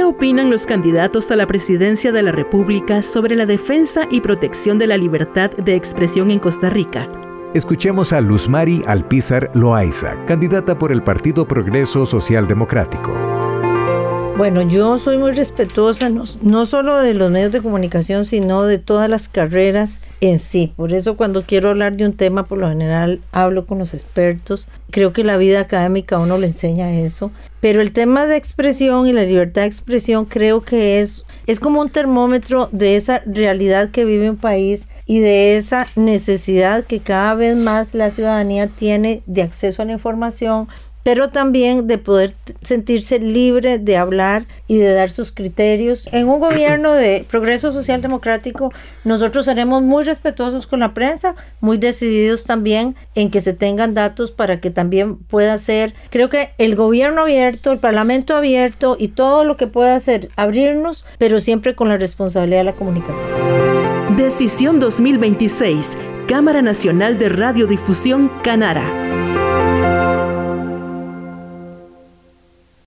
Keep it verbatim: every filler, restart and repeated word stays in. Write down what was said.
opinan los candidatos a la presidencia de la República sobre la defensa y protección de la libertad de expresión en Costa Rica? Escuchemos a Luzmari Alpizar Loaiza, candidata por el Partido Progreso Social Democrático. Bueno, yo soy muy respetuosa, no, no solo de los medios de comunicación, sino de todas las carreras en sí. Por eso cuando quiero hablar de un tema, por lo general hablo con los expertos. Creo que la vida académica a uno le enseña eso. Pero el tema de expresión y la libertad de expresión creo que es, es como un termómetro de esa realidad que vive un país y de esa necesidad que cada vez más la ciudadanía tiene de acceso a la información, pero también de poder sentirse libre de hablar y de dar sus criterios. En un gobierno de progreso social democrático, nosotros seremos muy respetuosos con la prensa, muy decididos también en que se tengan datos para que también pueda ser, creo que el gobierno abierto, el parlamento abierto y todo lo que pueda hacer, abrirnos, pero siempre con la responsabilidad de la comunicación. Decisión dos mil veintiséis, Cámara Nacional de Radiodifusión, Canara.